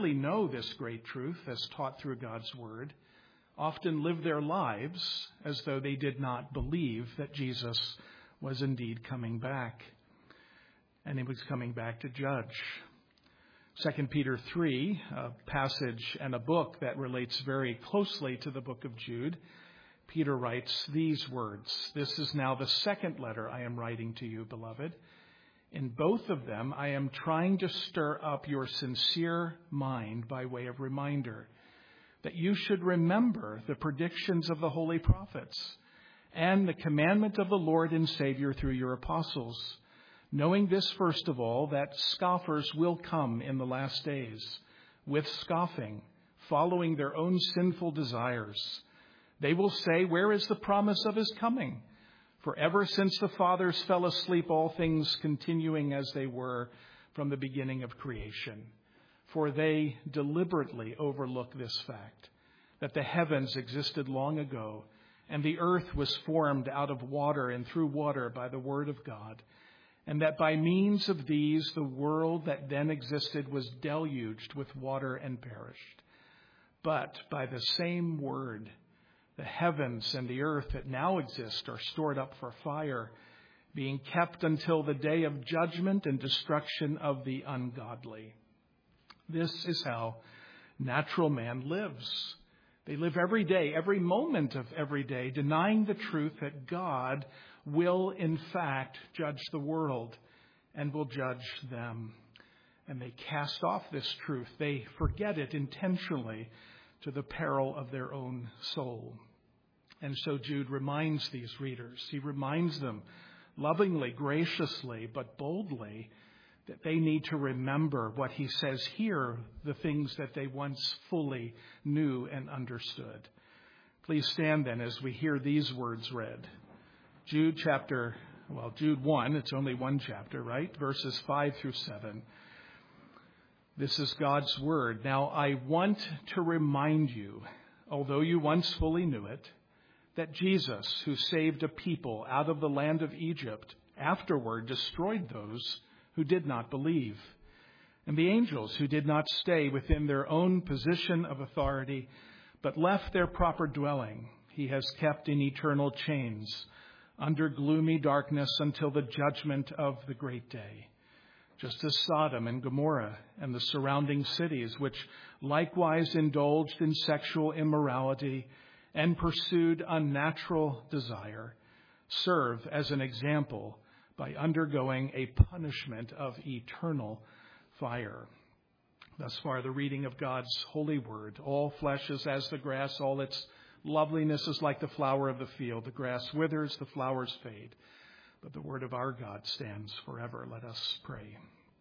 clearly know this great truth as taught through God's word often live their lives as though they did not believe that Jesus was indeed coming back, and he was coming back to judge. 2 Peter 3, a passage and a book that relates very closely to the book of Jude, Peter writes these words, "This is now the second letter I am writing to you, beloved. In both of them, I am trying to stir up your sincere mind by way of reminder that you should remember the predictions of the holy prophets and the commandment of the Lord and Savior through your apostles, knowing this, first of all, that scoffers will come in the last days with scoffing, following their own sinful desires. They will say, 'Where is the promise of his coming?' For ever since the fathers fell asleep, all things continuing as they were from the beginning of creation. For they deliberately overlook this fact, that the heavens existed long ago, and the earth was formed out of water and through water by the word of God, and that by means of these the world that then existed was deluged with water and perished. But by the same word, the heavens and the earth that now exist are stored up for fire, being kept until the day of judgment and destruction of the ungodly." This is how natural man lives. They live every day, every moment of every day, denying the truth that God will, in fact, judge the world and will judge them. And they cast off this truth. They forget it intentionally to the peril of their own soul. And so Jude reminds these readers. He reminds them lovingly, graciously, but boldly that they need to remember what he says here, the things that they once fully knew and understood. Please stand then as we hear these words read. Jude 1, it's only one chapter, right? Verses 5 through 7. This is God's word. "Now I want to remind you, although you once fully knew it, that Jesus, who saved a people out of the land of Egypt, afterward destroyed those who did not believe, and the angels who did not stay within their own position of authority, but left their proper dwelling, he has kept in eternal chains under gloomy darkness until the judgment of the great day. Just as Sodom and Gomorrah and the surrounding cities, which likewise indulged in sexual immorality and pursued unnatural desire, serve as an example by undergoing a punishment of eternal fire." Thus far, the reading of God's holy word. "All flesh is as the grass, all its loveliness is like the flower of the field. The grass withers, the flowers fade, but the word of our God stands forever." Let us pray.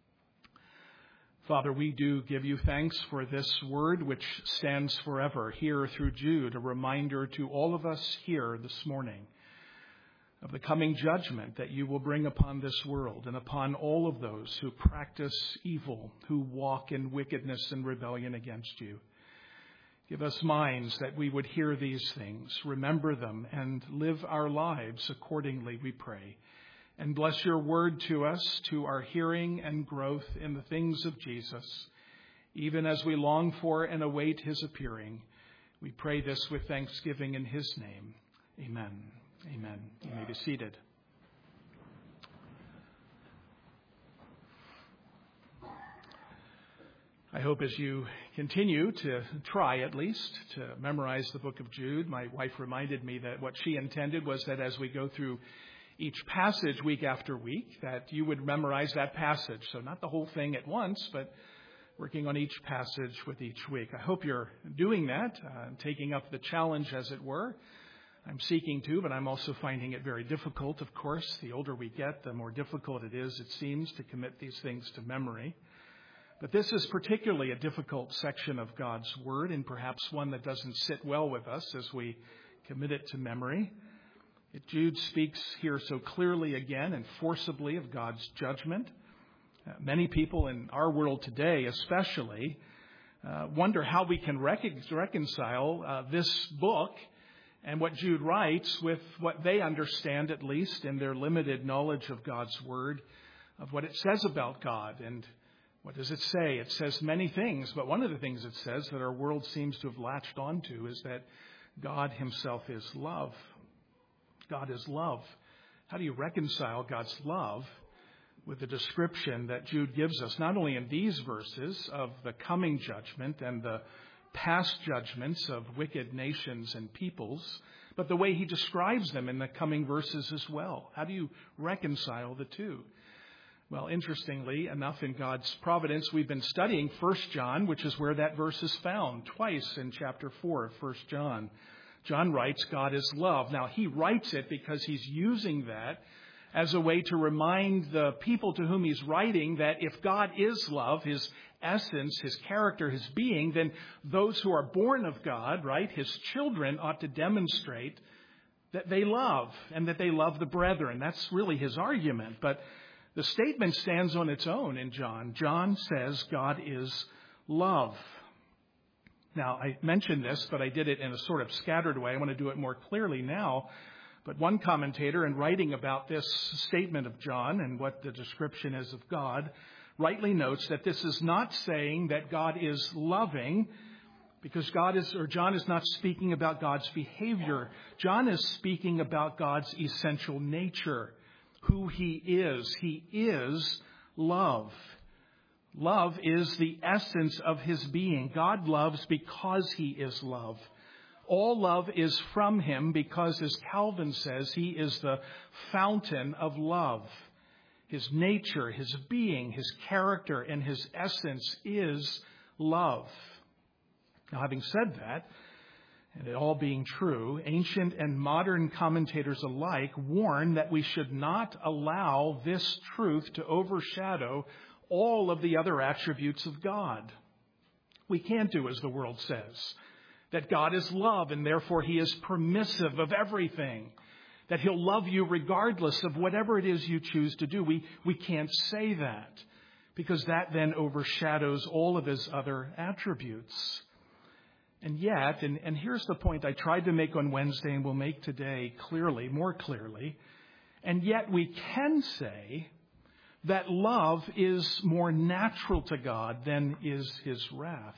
Father, we do give you thanks for this word which stands forever here through Jude, a reminder to all of us here this morning of the coming judgment that you will bring upon this world and upon all of those who practice evil, who walk in wickedness and rebellion against you. Give us minds that we would hear these things, remember them, and live our lives accordingly, we pray. And bless your word to us, to our hearing and growth in the things of Jesus, even as we long for and await his appearing. We pray this with thanksgiving in his name. Amen. Amen. You may be seated. I hope as you continue to try, at least, to memorize the book of Jude, my wife reminded me that what she intended was that as we go through each passage week after week, that you would memorize that passage. So not the whole thing at once, but working on each passage with each week. I hope you're doing that, taking up the challenge, as it were. I'm seeking to, but I'm also finding it very difficult, of course. The older we get, the more difficult it is, it seems, to commit these things to memory. But this is particularly a difficult section of God's word, and perhaps one that doesn't sit well with us as we commit it to memory. Jude speaks here so clearly again and forcibly of God's judgment. Many people in our world today especially wonder how we can reconcile this book and what Jude writes with what they understand, at least in their limited knowledge of God's word, of what it says about God and What does it say? It says many things, but one of the things it says that our world seems to have latched onto is that God himself is love. God is love. How do you reconcile God's love with the description that Jude gives us, not only in these verses of the coming judgment and the past judgments of wicked nations and peoples, but the way he describes them in the coming verses as well? How do you reconcile the two? Well, interestingly enough, in God's providence, we've been studying 1 John, which is where that verse is found, twice in chapter 4 of 1 John. John writes, God is love. Now, he writes it because he's using that as a way to remind the people to whom he's writing that if God is love, his essence, his character, his being, then those who are born of God, right, his children, ought to demonstrate that they love and that they love the brethren. That's really his argument. But the statement stands on its own in John. John says God is love. Now, I mentioned this, but I did it in a sort of scattered way. I want to do it more clearly now. But one commentator, in writing about this statement of John and what the description is of God, rightly notes that this is not saying that God is loving, because John is not speaking about God's behavior. John is speaking about God's essential nature, who he is. He is love. Love is the essence of his being. God loves because he is love. All love is from him because, as Calvin says, he is the fountain of love. His nature, his being, his character, and his essence is love. Now, having said that, and it all being true, ancient and modern commentators alike warn that we should not allow this truth to overshadow all of the other attributes of God. We can't do as the world says, that God is love and therefore he is permissive of everything, that he'll love you regardless of whatever it is you choose to do. We can't say that, because that then overshadows all of his other attributes. And yet, and here's the point I tried to make on Wednesday and will make today clearly, more clearly, and yet we can say that love is more natural to God than is his wrath.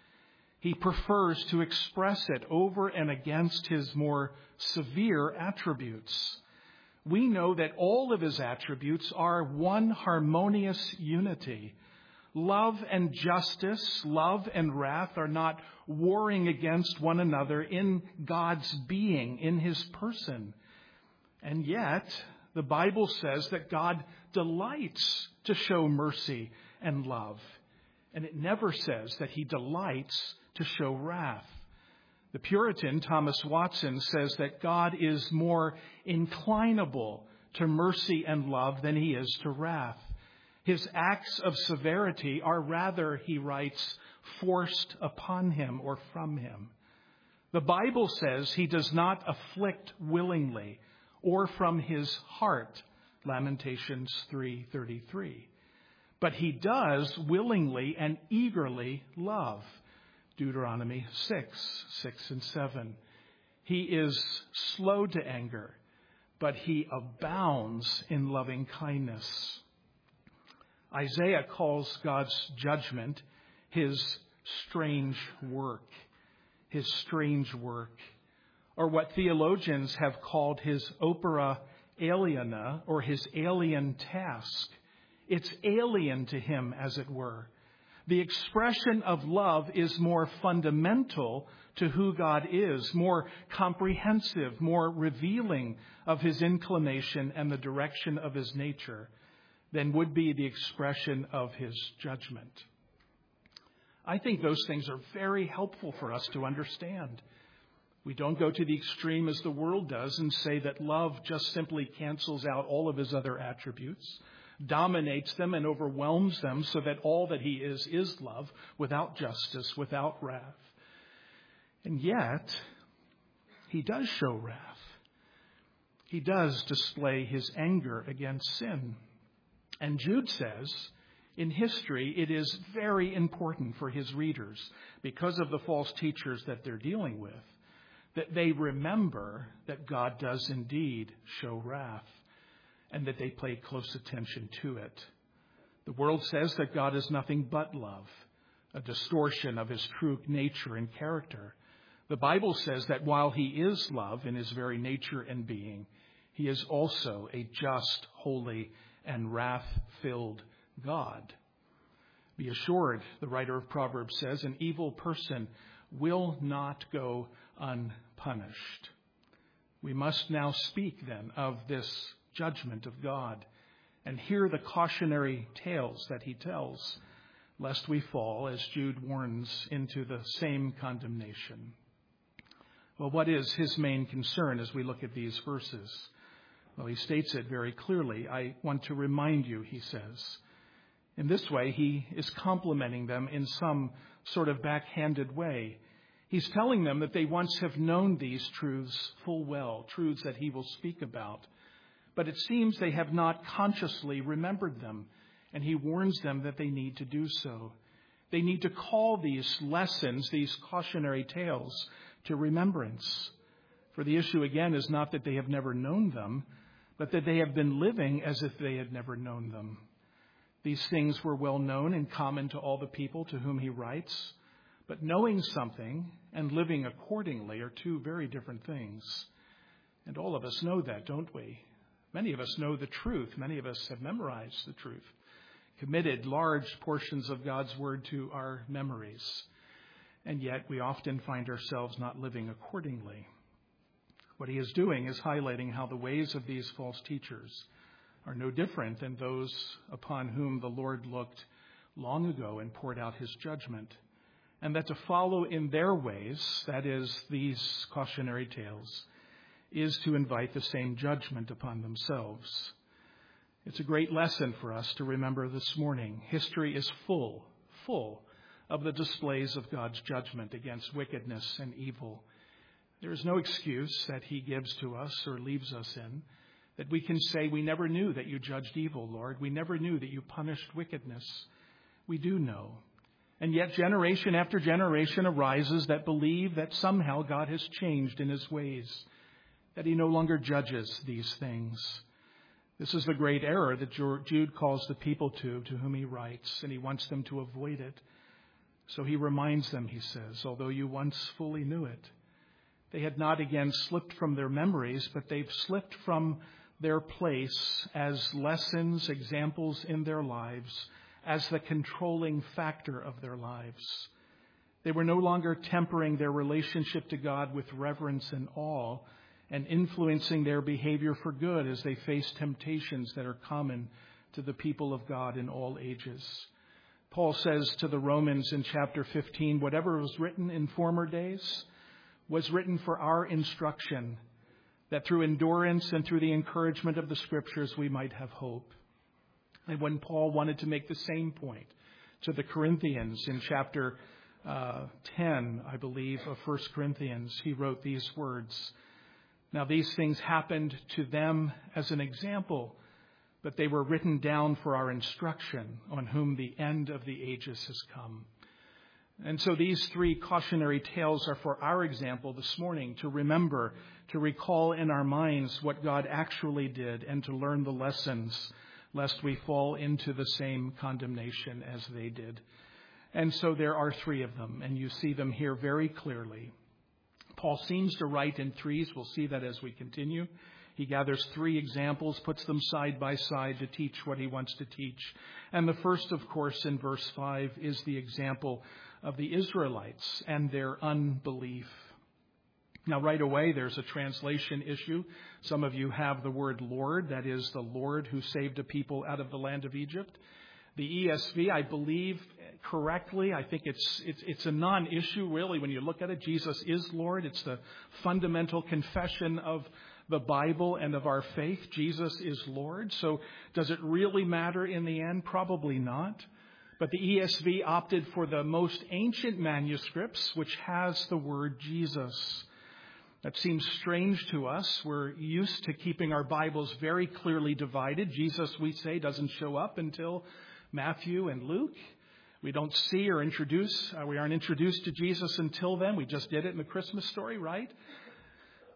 He prefers to express it over and against his more severe attributes. We know that all of his attributes are one harmonious unity. Love and justice, love and wrath are not warring against one another in God's being, in his person. And yet, the Bible says that God delights to show mercy and love. And it never says that he delights to show wrath. The Puritan Thomas Watson says that God is more inclinable to mercy and love than he is to wrath. His acts of severity are rather, he writes, forced upon him or from him. The Bible says he does not afflict willingly or from his heart, Lamentations 3:33. But he does willingly and eagerly love, Deuteronomy 6 and 7. He is slow to anger, but he abounds in loving kindness. Isaiah calls God's judgment his strange work, or what theologians have called his opera aliena, or his alien task. It's alien to him, as it were. The expression of love is more fundamental to who God is, more comprehensive, more revealing of his inclination and the direction of his nature than would be the expression of his judgment. I think those things are very helpful for us to understand. We don't go to the extreme as the world does and say that love just simply cancels out all of his other attributes, dominates them and overwhelms them so that all that he is love, without justice, without wrath. And yet, he does show wrath. He does display his anger against sin. And Jude says, in history, it is very important for his readers, because of the false teachers that they're dealing with, that they remember that God does indeed show wrath, and that they pay close attention to it. The world says that God is nothing but love, a distortion of his true nature and character. The Bible says that while he is love in his very nature and being, he is also a just, holy, and wrath-filled God. Be assured, the writer of Proverbs says, an evil person will not go unpunished. We must now speak then of this judgment of God and hear the cautionary tales that he tells, lest we fall, as Jude warns, into the same condemnation. Well, what is his main concern as we look at these verses? Well, he states it very clearly. I want to remind you, he says. In this way, he is complimenting them in some sort of backhanded way. He's telling them that they once have known these truths full well, truths that he will speak about. But it seems they have not consciously remembered them, and he warns them that they need to do so. They need to call these lessons, these cautionary tales, to remembrance. For the issue, again, is not that they have never known them, but that they have been living as if they had never known them. These things were well known and common to all the people to whom he writes, but knowing something and living accordingly are two very different things. And all of us know that, don't we? Many of us know the truth. Many of us have memorized the truth, committed large portions of God's word to our memories. And yet we often find ourselves not living accordingly. What he is doing is highlighting how the ways of these false teachers are no different than those upon whom the Lord looked long ago and poured out his judgment. And that to follow in their ways, that is, these cautionary tales, is to invite the same judgment upon themselves. It's a great lesson for us to remember this morning. History is full of the displays of God's judgment against wickedness and evil. There is no excuse that he gives to us or leaves us in that we can say, we never knew that you judged evil, Lord. We never knew that you punished wickedness. We do know. And yet generation after generation arises that believe that somehow God has changed in his ways, that he no longer judges these things. This is the great error that Jude calls the people to whom he writes, and he wants them to avoid it. So he reminds them, he says, although you once fully knew it, they had not again slipped from their memories, but they've slipped from their place as lessons, examples in their lives, as the controlling factor of their lives. They were no longer tempering their relationship to God with reverence and awe and influencing their behavior for good as they face temptations that are common to the people of God in all ages. Paul says to the Romans in chapter 15, whatever was written in former days was written for our instruction, that through endurance and through the encouragement of the Scriptures we might have hope. And when Paul wanted to make the same point to the Corinthians in chapter 10, I believe, of 1 Corinthians, he wrote these words. Now these things happened to them as an example, but they were written down for our instruction, on whom the end of the ages has come. And so these three cautionary tales are for our example this morning, to remember, to recall in our minds what God actually did, and to learn the lessons, lest we fall into the same condemnation as they did. And so there are three of them, and you see them here very clearly. Paul seems to write in threes. We'll see that as we continue. He gathers three examples, puts them side by side to teach what he wants to teach. And the first, of course, in verse 5 is the example of the Israelites and their unbelief. Now, right away, there's a translation issue. Some of you have the word Lord, that is the Lord who saved a people out of the land of Egypt. The ESV, I believe correctly, I think it's a non-issue really when you look at it. Jesus is Lord. It's the fundamental confession of the Bible and of our faith. Jesus is Lord. So does it really matter in the end? Probably not. But the ESV opted for the most ancient manuscripts, which has the word Jesus. That seems strange to us. We're used to keeping our Bibles very clearly divided. Jesus, we say, doesn't show up until Matthew and Luke. We don't see or we aren't introduced to Jesus until then. We just did it in the Christmas story, right?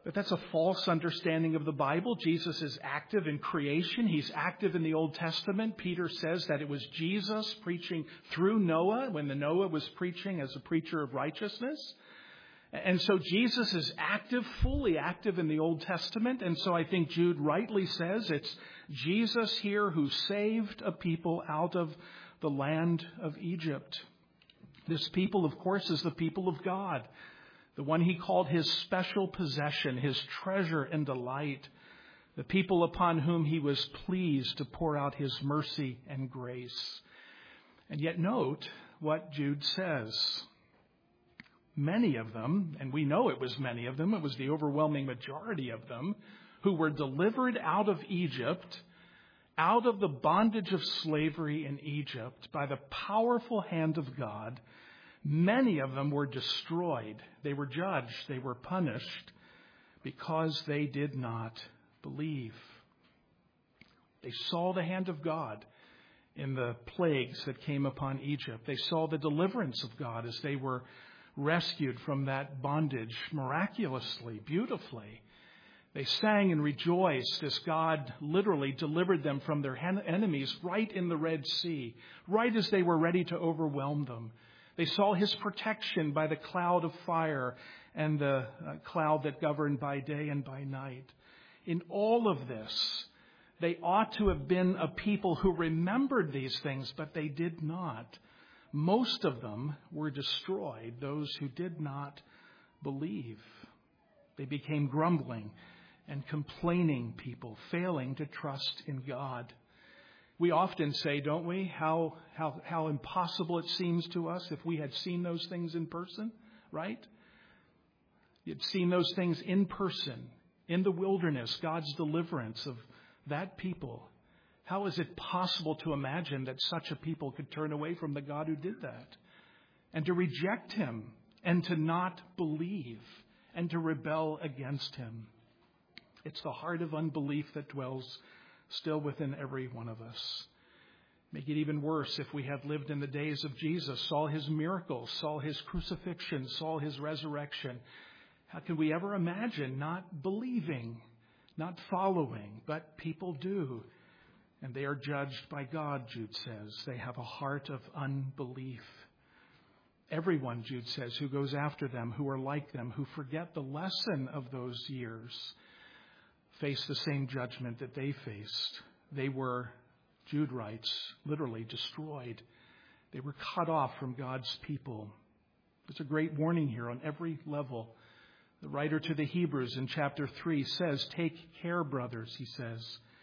But that's a false understanding of the Bible. Jesus is active in creation. He's active in the Old Testament. Peter says that it was Jesus preaching through Noah when Noah was preaching as a preacher of righteousness. And so Jesus is active, fully active in the Old Testament. And so I think Jude rightly says it's Jesus here who saved a people out of the land of Egypt. This people, of course, is the people of God. The one he called his special possession, his treasure and delight, the people upon whom he was pleased to pour out his mercy and grace. And yet note what Jude says. Many of them, and we know it was many of them, it was the overwhelming majority of them, who were delivered out of Egypt, out of the bondage of slavery in Egypt, by the powerful hand of God. Many of them were destroyed. They were judged. They were punished because they did not believe. They saw the hand of God in the plagues that came upon Egypt. They saw the deliverance of God as they were rescued from that bondage miraculously, beautifully. They sang and rejoiced as God literally delivered them from their enemies right in the Red Sea, right as they were ready to overwhelm them. They saw his protection by the cloud of fire and the cloud that governed by day and by night. In all of this, they ought to have been a people who remembered these things, but they did not. Most of them were destroyed, those who did not believe. They became grumbling and complaining people, failing to trust in God. We often say, don't we, how impossible it seems to us if we had seen those things in person, right? You'd seen those things in person, in the wilderness, God's deliverance of that people. How is it possible to imagine that such a people could turn away from the God who did that and to reject him and to not believe and to rebel against him? It's the heart of unbelief that dwells still within every one of us. Make it even worse if we had lived in the days of Jesus, saw his miracles, saw his crucifixion, saw his resurrection. How can we ever imagine not believing, not following? But people do. And they are judged by God, Jude says. They have a heart of unbelief. Everyone, Jude says, who goes after them, who are like them, who forget the lesson of those years, face the same judgment that they faced. They were, Jude writes, literally destroyed. They were cut off from God's people. There's a great warning here on every level. The writer to the Hebrews in chapter 3 says, take care, brothers, he says.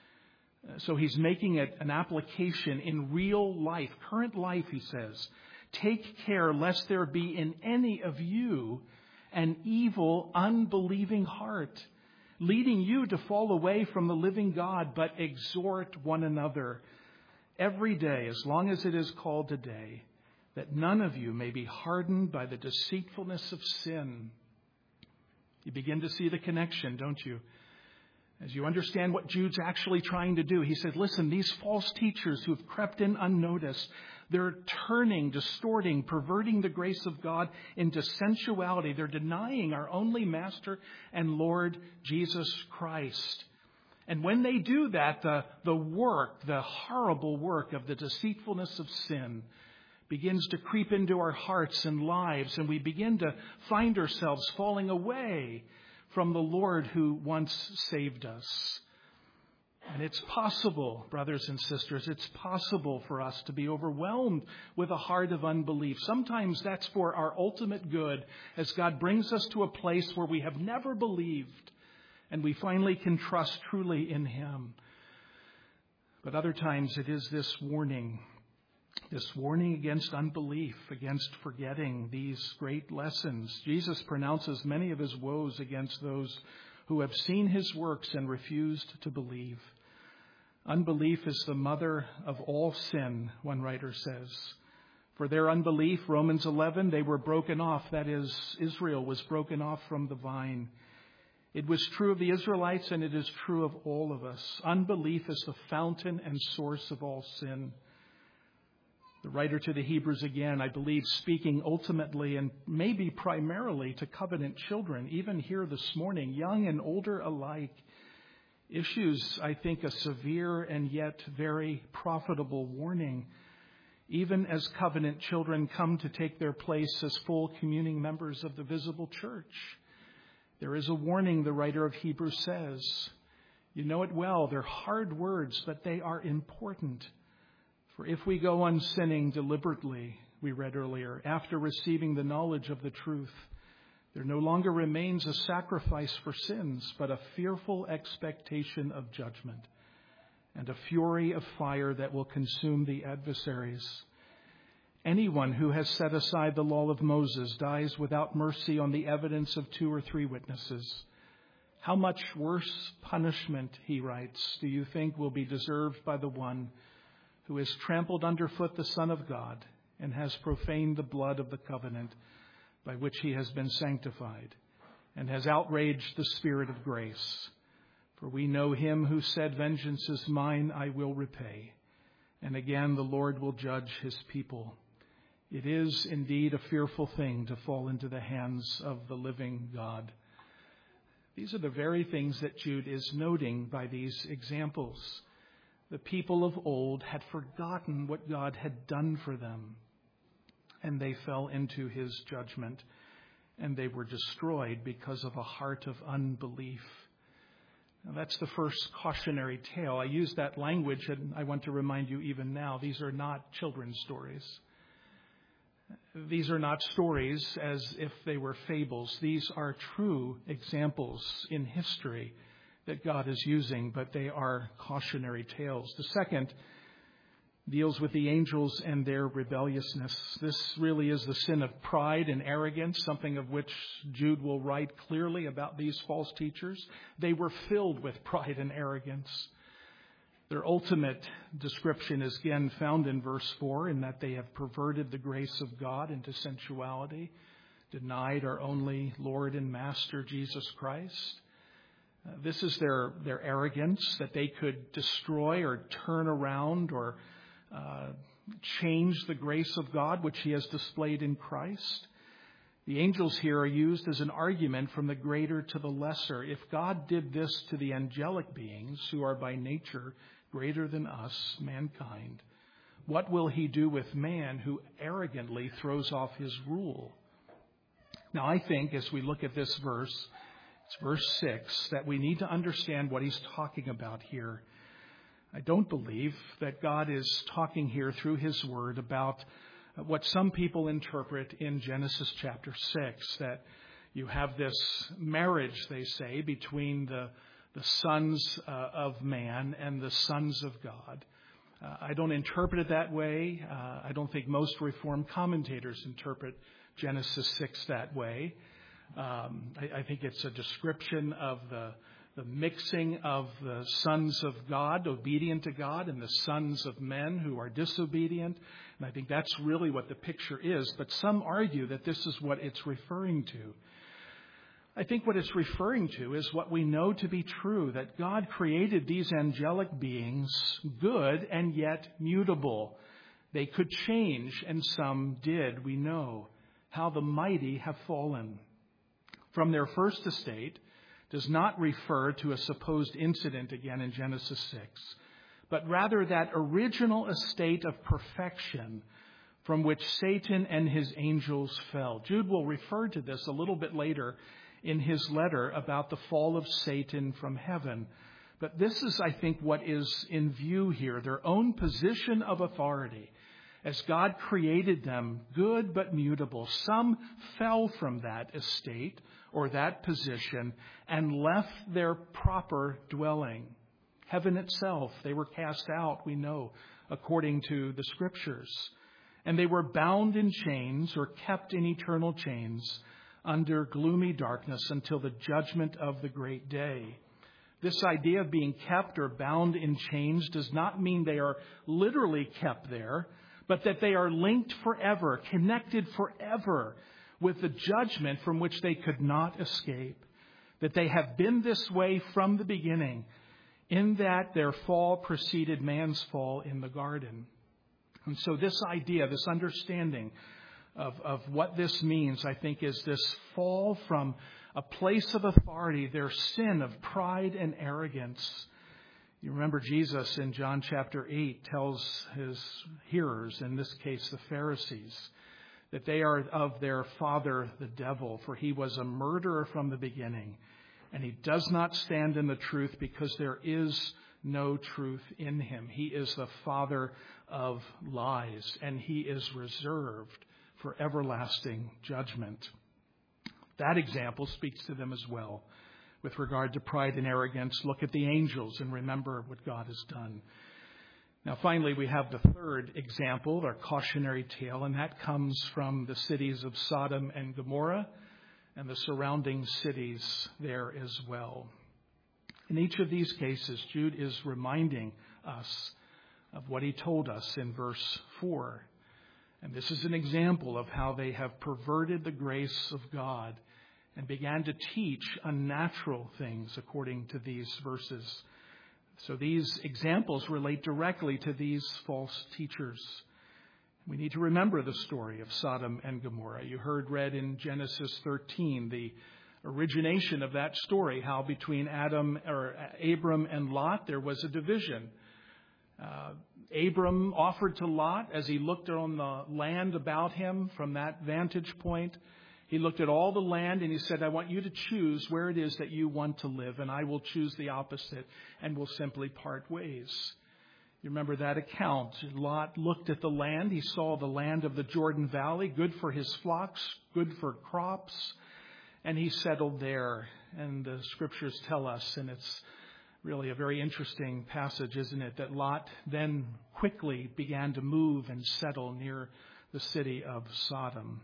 So he's making it an application in real life, current life, he says. Take care lest there be in any of you an evil, unbelieving heart, leading you to fall away from the living God, but exhort one another every day, as long as it is called today, that none of you may be hardened by the deceitfulness of sin. You begin to see the connection, don't you? As you understand what Jude's actually trying to do, he said, listen, these false teachers who have crept in unnoticed, they're turning, distorting, perverting the grace of God into sensuality. They're denying our only Master and Lord, Jesus Christ. And when they do that, the horrible work of the deceitfulness of sin begins to creep into our hearts and lives, and we begin to find ourselves falling away from the Lord who once saved us. And it's possible, brothers and sisters, it's possible for us to be overwhelmed with a heart of unbelief. Sometimes that's for our ultimate good, as God brings us to a place where we have never believed and we finally can trust truly in him. But other times it is this warning against unbelief, against forgetting these great lessons. Jesus pronounces many of his woes against those who have seen his works and refused to believe. Unbelief is the mother of all sin, one writer says. For their unbelief, Romans 11, they were broken off. That is, Israel was broken off from the vine. It was true of the Israelites, and it is true of all of us. Unbelief is the fountain and source of all sin. The writer to the Hebrews, again, I believe, speaking ultimately and maybe primarily to covenant children, even here this morning, young and older alike, issues, I think, a severe and yet very profitable warning, even as covenant children come to take their place as full communing members of the visible church. There is a warning, the writer of Hebrews says. You know it well. They're hard words, but they are important. For if we go on sinning deliberately, we read earlier, after receiving the knowledge of the truth, there no longer remains a sacrifice for sins, but a fearful expectation of judgment and a fury of fire that will consume the adversaries. Anyone who has set aside the law of Moses dies without mercy on the evidence of 2 or 3 witnesses. How much worse punishment, he writes, do you think will be deserved by the one who has trampled underfoot the Son of God and has profaned the blood of the covenant by which he has been sanctified and has outraged the Spirit of grace? For we know him who said, vengeance is mine, I will repay. And again, the Lord will judge his people. It is indeed a fearful thing to fall into the hands of the living God. These are the very things that Jude is noting by these examples. The people of old had forgotten what God had done for them, and they fell into his judgment, and they were destroyed because of a heart of unbelief. Now, that's the first cautionary tale. I use that language, and I want to remind you even now, these are not children's stories. These are not stories as if they were fables. These are true examples in history that God is using, but they are cautionary tales. The second deals with the angels and their rebelliousness. This really is the sin of pride and arrogance, something of which Jude will write clearly about these false teachers. They were filled with pride and arrogance. Their ultimate description is again found in verse 4, in that they have perverted the grace of God into sensuality, denied our only Lord and Master, Jesus Christ. This is their arrogance, that they could destroy or turn around or change the grace of God, which he has displayed in Christ. The angels here are used as an argument from the greater to the lesser. If God did this to the angelic beings, who are by nature greater than us, mankind, what will he do with man who arrogantly throws off his rule? Now, I think as we look at this verse, it's verse 6, that we need to understand what he's talking about here. I don't believe that God is talking here through his word about what some people interpret in Genesis chapter 6, that you have this marriage, they say, between the sons of man and the sons of God. I don't interpret it that way. I don't think most Reformed commentators interpret Genesis 6 that way. I think it's a description of the mixing of the sons of God, obedient to God, and the sons of men who are disobedient. And I think that's really what the picture is. But some argue that this is what it's referring to. I think what it's referring to is what we know to be true, that God created these angelic beings good and yet mutable. They could change, and some did, we know. How the mighty have fallen. From their first estate does not refer to a supposed incident again in Genesis 6, but rather that original estate of perfection from which Satan and his angels fell. Jude will refer to this a little bit later in his letter about the fall of Satan from heaven. But this is, I think, what is in view here, their own position of authority. As God created them, good but mutable, some fell from that estate or that position and left their proper dwelling. Heaven itself, they were cast out, we know, according to the Scriptures. And they were bound in chains or kept in eternal chains under gloomy darkness until the judgment of the great day. This idea of being kept or bound in chains does not mean they are literally kept there, but that they are linked forever, connected forever with the judgment from which they could not escape. That they have been this way from the beginning, in that their fall preceded man's fall in the garden. And so this idea, this understanding of what this means, I think, is this fall from a place of authority, their sin of pride and arrogance. You remember Jesus in John chapter 8 tells his hearers, in this case the Pharisees, that they are of their father the devil, for he was a murderer from the beginning, and he does not stand in the truth because there is no truth in him. He is the father of lies, and he is reserved for everlasting judgment. That example speaks to them as well. With regard to pride and arrogance, look at the angels and remember what God has done. Now, finally, we have the third example, our cautionary tale, and that comes from the cities of Sodom and Gomorrah and the surrounding cities there as well. In each of these cases, Jude is reminding us of what he told us in verse 4. And this is an example of how they have perverted the grace of God and began to teach unnatural things according to these verses. So these examples relate directly to these false teachers. We need to remember the story of Sodom and Gomorrah. You heard read in Genesis 13 the origination of that story, how between Abram and Lot there was a division. Abram offered to Lot, as he looked on the land about him from that vantage point, he looked at all the land and he said, I want you to choose where it is that you want to live, and I will choose the opposite, and we'll simply part ways. You remember that account. Lot looked at the land. He saw the land of the Jordan Valley, good for his flocks, good for crops, and he settled there. And the scriptures tell us, and it's really a very interesting passage, isn't it, that Lot then quickly began to move and settle near the city of Sodom.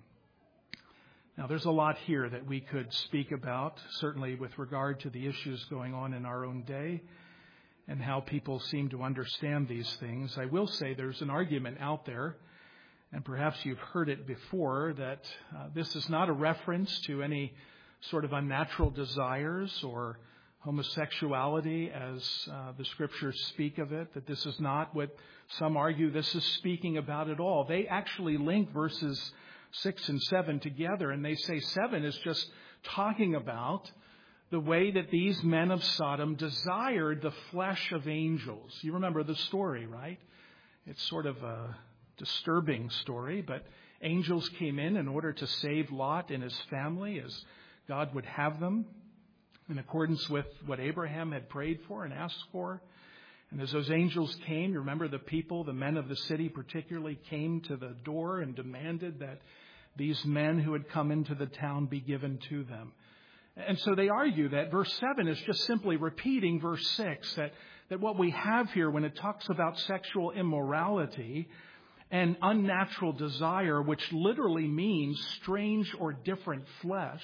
Now, there's a lot here that we could speak about, certainly with regard to the issues going on in our own day and how people seem to understand these things. I will say there's an argument out there, and perhaps you've heard it before, that this is not a reference to any sort of unnatural desires or homosexuality as the scriptures speak of it, that this is not what some argue this is speaking about at all. They actually link verses 6 and 7 together, and they say 7 is just talking about the way that these men of Sodom desired the flesh of angels. You remember the story, right? It's sort of a disturbing story, but angels came in order to save Lot and his family as God would have them, in accordance with what Abraham had prayed for and asked for. And as those angels came, you remember the people, the men of the city particularly, came to the door and demanded that these men who had come into the town be given to them. And so they argue that verse 7 is just simply repeating verse 6, that what we have here when it talks about sexual immorality and unnatural desire, which literally means strange or different flesh,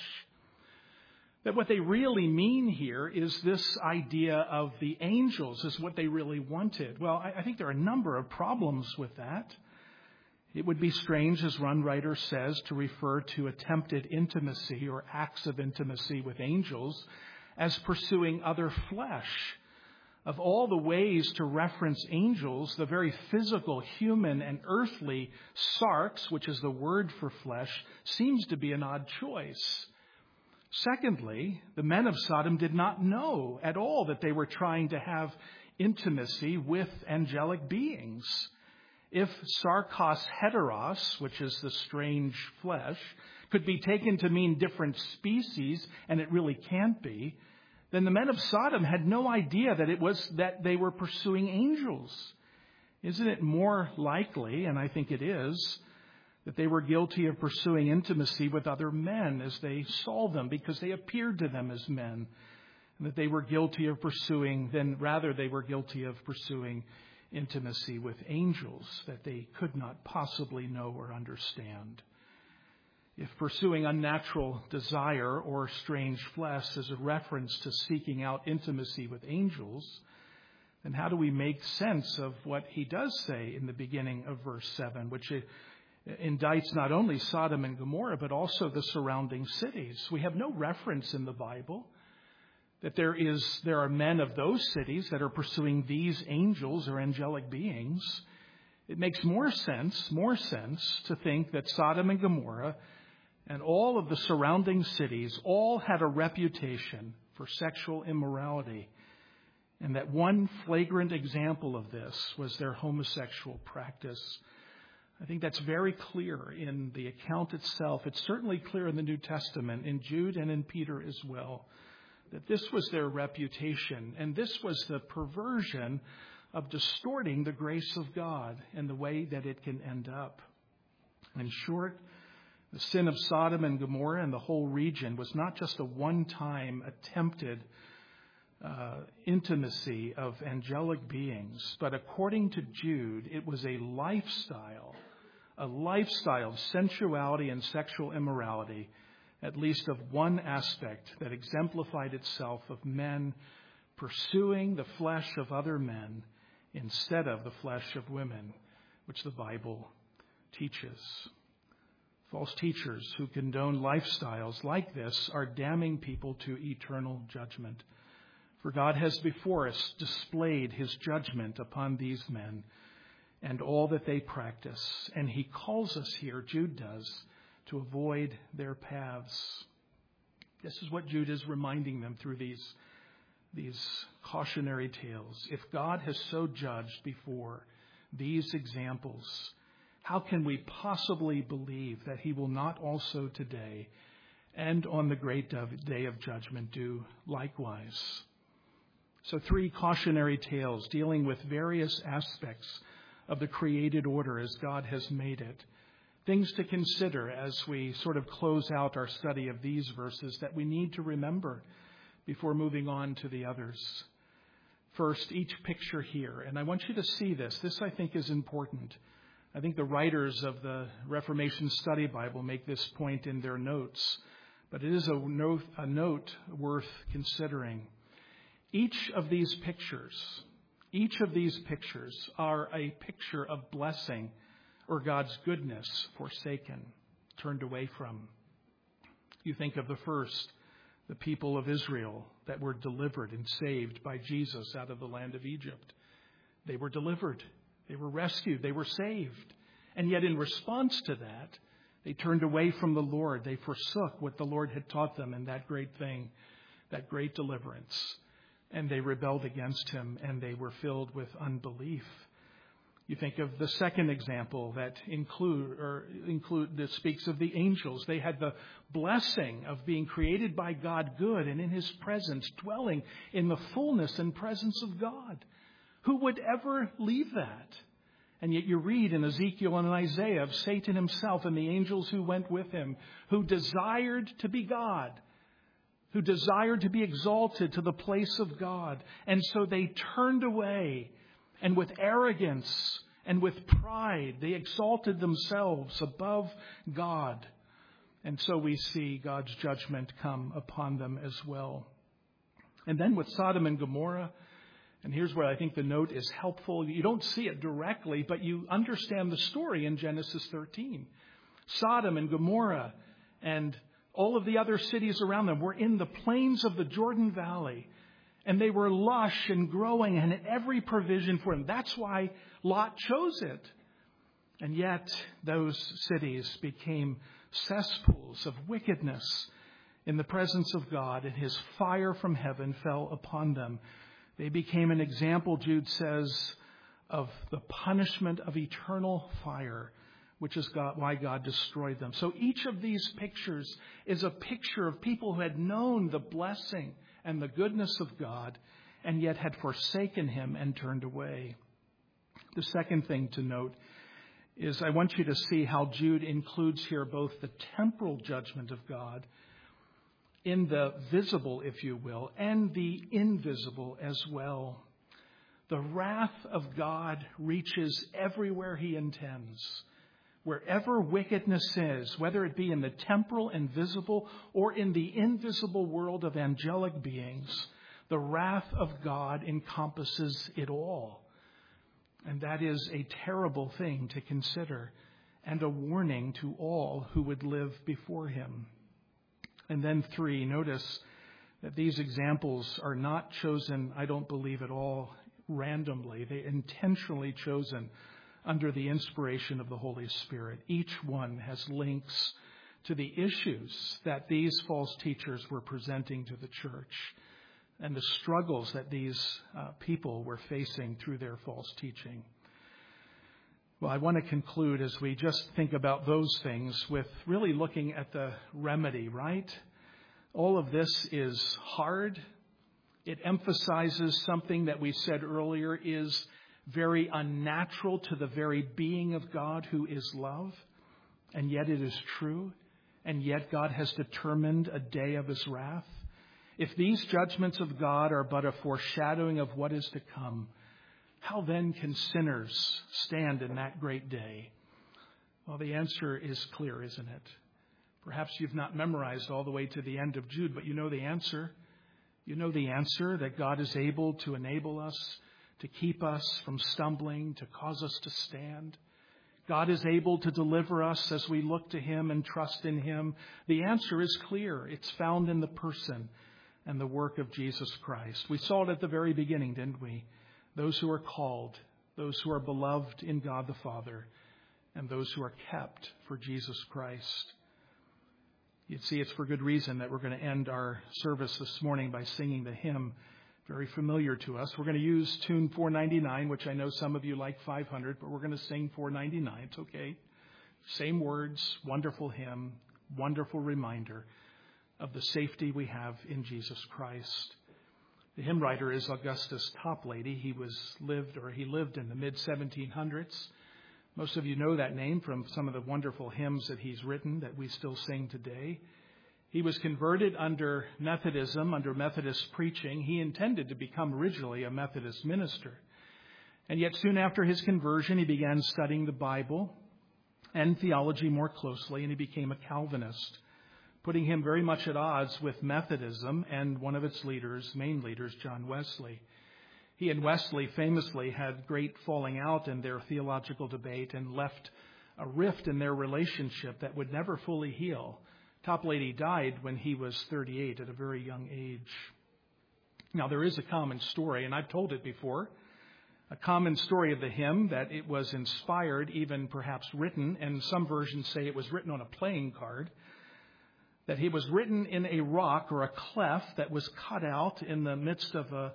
that what they really mean here is this idea of the angels is what they really wanted. Well, I think there are a number of problems with that. It would be strange, as one writer says, to refer to attempted intimacy or acts of intimacy with angels as pursuing other flesh. Of all the ways to reference angels, the very physical, human, and earthly sarx, which is the word for flesh, seems to be an odd choice. Secondly, the men of Sodom did not know at all that they were trying to have intimacy with angelic beings. If sarkos heteros, which is the strange flesh, could be taken to mean different species, and it really can't be, then the men of Sodom had no idea that it was that they were pursuing angels. Isn't it more likely, and I think it is, that they were guilty of pursuing intimacy with other men as they saw them because they appeared to them as men, and that they were guilty of pursuing intimacy with angels that they could not possibly know or understand. If pursuing unnatural desire or strange flesh is a reference to seeking out intimacy with angels, then how do we make sense of what he does say in the beginning of verse 7, which indicts not only Sodom and Gomorrah, but also the surrounding cities? We have no reference in the Bible that there are men of those cities that are pursuing these angels or angelic beings. It makes more sense to think that Sodom and Gomorrah and all of the surrounding cities all had a reputation for sexual immorality, and that one flagrant example of this was their homosexual practice. I think that's very clear in the account itself. It's certainly clear in the New Testament, in Jude and in Peter as well, that this was their reputation, and this was the perversion of distorting the grace of God and the way that it can end up. In short, the sin of Sodom and Gomorrah and the whole region was not just a one-time attempted intimacy of angelic beings, but according to Jude, it was a lifestyle of sensuality and sexual immorality, at least of one aspect that exemplified itself of men pursuing the flesh of other men instead of the flesh of women, which the Bible teaches. False teachers who condone lifestyles like this are damning people to eternal judgment. For God has before us displayed his judgment upon these men and all that they practice. And he calls us here, Jude does, to avoid their paths. This is what Jude is reminding them through these cautionary tales. If God has so judged before these examples, how can we possibly believe that he will not also today and on the great day of judgment do likewise? So 3 cautionary tales dealing with various aspects of the created order as God has made it. Things to consider as we sort of close out our study of these verses that we need to remember before moving on to the others. First, each picture here, and I want you to see this. This, I think, is important. I think the writers of the Reformation Study Bible make this point in their notes, but it is a note worth considering. Each of these pictures are a picture of blessing or God's goodness forsaken, turned away from. You think of the first, the people of Israel that were delivered and saved by Jesus out of the land of Egypt. They were delivered. They were rescued. They were saved. And yet in response to that, they turned away from the Lord. They forsook what the Lord had taught them in that great thing, that great deliverance. And they rebelled against him, and they were filled with unbelief. You think of the second example that that speaks of the angels. They had the blessing of being created by God good and in his presence, dwelling in the fullness and presence of God. Who would ever leave that? And yet you read in Ezekiel and Isaiah of Satan himself and the angels who went with him, who desired to be God, who desired to be exalted to the place of God. And so they turned away, and with arrogance and with pride, they exalted themselves above God. And so we see God's judgment come upon them as well. And then with Sodom and Gomorrah, and here's where I think the note is helpful. You don't see it directly, but you understand the story in Genesis 13. Sodom and Gomorrah and all of the other cities around them were in the plains of the Jordan Valley, and they were lush and growing and had every provision for them. That's why Lot chose it. And yet those cities became cesspools of wickedness in the presence of God, and his fire from heaven fell upon them. They became an example, Jude says, of the punishment of eternal fire, which is why God destroyed them. So each of these pictures is a picture of people who had known the blessing and the goodness of God and yet had forsaken him and turned away. The second thing to note is I want you to see how Jude includes here both the temporal judgment of God in the visible, if you will, and the invisible as well. The wrath of God reaches everywhere he intends. Wherever wickedness is, whether it be in the temporal and visible or in the invisible world of angelic beings, the wrath of God encompasses it all. And that is a terrible thing to consider and a warning to all who would live before him. And then 3, notice that these examples are not chosen, I don't believe at all, randomly. They're intentionally chosen under the inspiration of the Holy Spirit. Each one has links to the issues that these false teachers were presenting to the church and the struggles that these people were facing through their false teaching. Well, I want to conclude as we just think about those things with really looking at the remedy, right? All of this is hard. It emphasizes something that we said earlier is very unnatural to the very being of God, who is love. And yet it is true. And yet God has determined a day of his wrath. If these judgments of God are but a foreshadowing of what is to come, how then can sinners stand in that great day? Well, the answer is clear, isn't it? Perhaps you've not memorized all the way to the end of Jude, but you know the answer. You know the answer, that God is able to enable us, to keep us from stumbling, to cause us to stand. God is able to deliver us as we look to him and trust in him. The answer is clear. It's found in the person and the work of Jesus Christ. We saw it at the very beginning, didn't we? Those who are called, those who are beloved in God the Father, and those who are kept for Jesus Christ. You'd see it's for good reason that we're going to end our service this morning by singing the hymn very familiar to us. We're going to use tune 499, which I know some of you like 500, but we're going to sing 499. It's okay. Same words, wonderful hymn, wonderful reminder of the safety we have in Jesus Christ. The hymn writer is Augustus Toplady. He lived in the mid-1700s. Most of you know that name from some of the wonderful hymns that he's written that we still sing today. He was converted under Methodism, under Methodist preaching. He intended to become originally a Methodist minister. And yet soon after his conversion, he began studying the Bible and theology more closely, and he became a Calvinist, putting him very much at odds with Methodism and one of its main leaders, John Wesley. He and Wesley famously had great falling out in their theological debate and left a rift in their relationship that would never fully heal. Toplady died when he was 38 at a very young age. Now, there is a common story, and I've told it before, a common story of the hymn, that it was inspired, even perhaps written, and some versions say it was written on a playing card, that he was written in a rock or a cleft that was cut out in the midst of a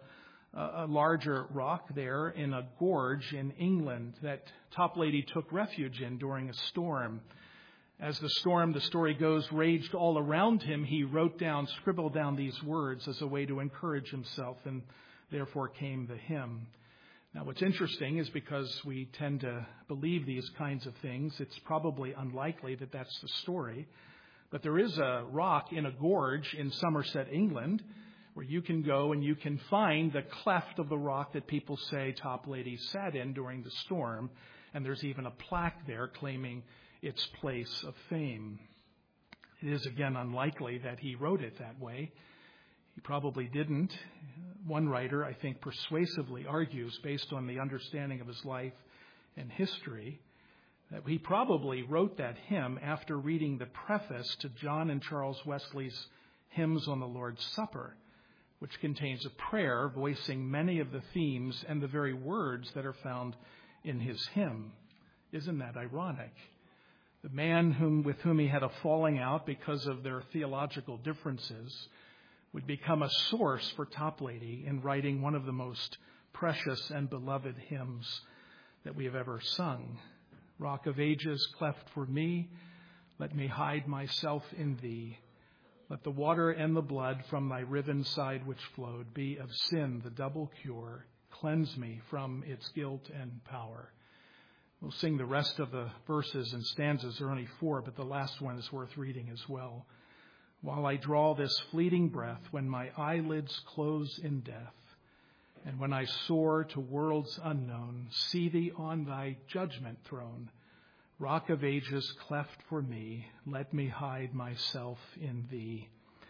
larger rock there in a gorge in England that Toplady took refuge in during a storm. As the storm, the story goes, raged all around him, he scribbled down these words as a way to encourage himself, and therefore came the hymn. Now, what's interesting is because we tend to believe these kinds of things, it's probably unlikely that that's the story. But there is a rock in a gorge in Somerset, England, where you can go and you can find the cleft of the rock that people say Toplady sat in during the storm. And there's even a plaque there claiming its place of fame. It is, again, unlikely that he wrote it that way. He probably didn't. One writer, I think, persuasively argues, based on the understanding of his life and history, that he probably wrote that hymn after reading the preface to John and Charles Wesley's Hymns on the Lord's Supper, which contains a prayer voicing many of the themes and the very words that are found in his hymn. Isn't that ironic? The man with whom he had a falling out because of their theological differences would become a source for Toplady in writing one of the most precious and beloved hymns that we have ever sung. Rock of ages, cleft for me, let me hide myself in thee. Let the water and the blood from thy riven side which flowed be of sin the double cure. Cleanse me from its guilt and power. We'll sing the rest of the verses and stanzas. There are only 4, but the last one is worth reading as well. While I draw this fleeting breath, when my eyelids close in death, and when I soar to worlds unknown, see thee on thy judgment throne. Rock of ages, cleft for me, let me hide myself in thee.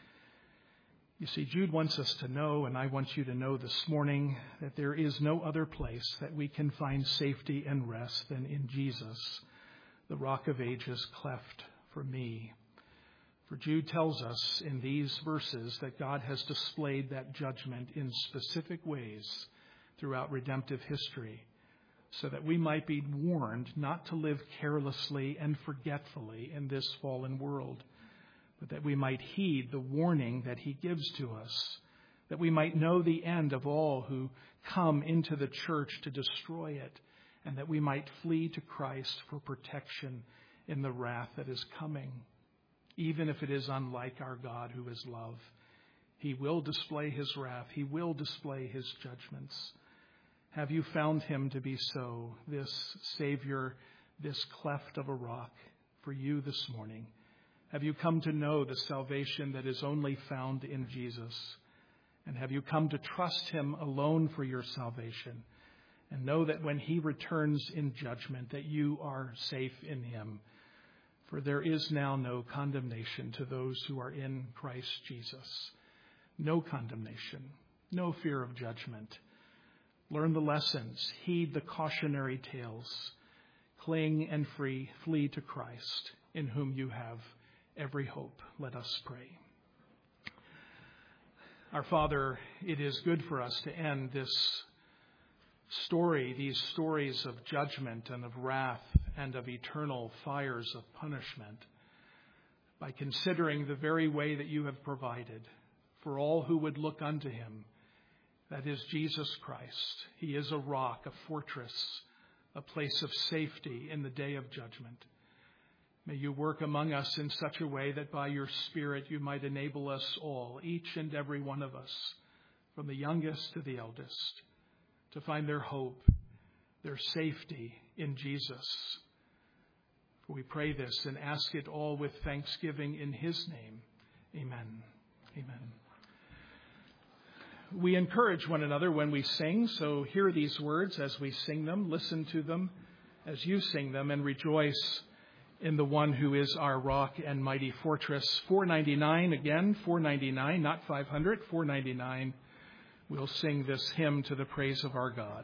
You see, Jude wants us to know, and I want you to know this morning, that there is no other place that we can find safety and rest than in Jesus, the rock of ages, cleft for me. For Jude tells us in these verses that God has displayed that judgment in specific ways throughout redemptive history. so that we might be warned not to live carelessly and forgetfully in this fallen world, but that we might heed the warning that he gives to us, that we might know the end of all who come into the church to destroy it, and that we might flee to Christ for protection in the wrath that is coming. Even if it is unlike our God who is love, he will display his wrath. He will display his judgments. Have you found him to be so, this Savior, this cleft of a rock for you this morning? Have you come to know the salvation that is only found in Jesus? And have you come to trust him alone for your salvation and know that when he returns in judgment that you are safe in him? For there is now no condemnation to those who are in Christ Jesus. No condemnation, no fear of judgment. Learn the lessons, heed the cautionary tales, cling and flee to Christ, in whom you have every hope. Let us pray. Our Father, it is good for us to end this story, these stories of judgment and of wrath and of eternal fires of punishment, by considering the very way that you have provided for all who would look unto him. That is Jesus Christ. He is a rock, a fortress, a place of safety in the day of judgment. May you work among us in such a way that by your Spirit you might enable us all, each and every one of us, from the youngest to the eldest, to find their hope, their safety in Jesus. For we pray this and ask it all with thanksgiving in his name. Amen. Amen. We encourage one another when we sing, so hear these words as we sing them, listen to them as you sing them, and rejoice in the one who is our rock and mighty fortress. 499 again, 499, not 500, 499. We'll sing this hymn to the praise of our God.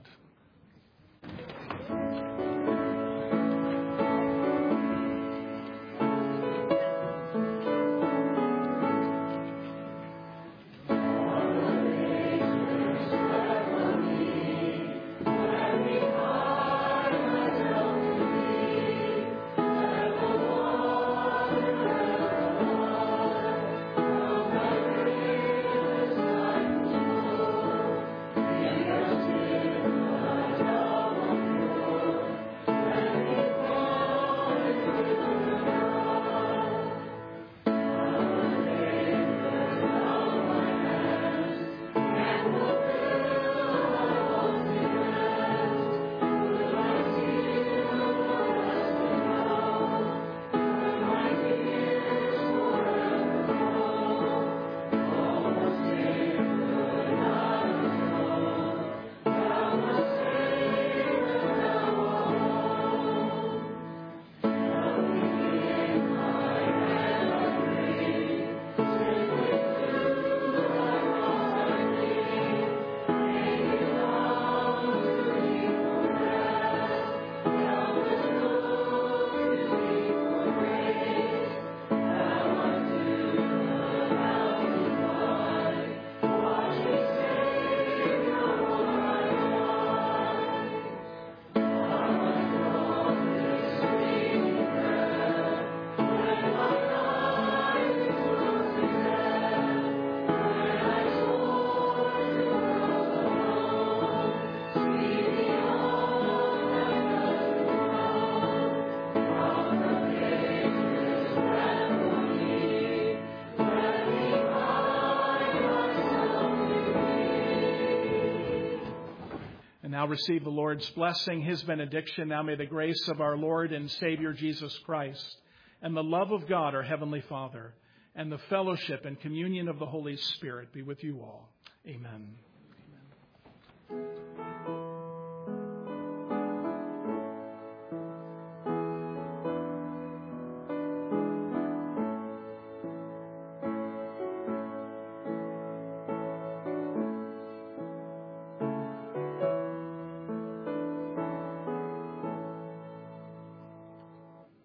Now receive the Lord's blessing, his benediction. Now may the grace of our Lord and Savior Jesus Christ and the love of God, our Heavenly Father, and the fellowship and communion of the Holy Spirit be with you all. Amen. Amen.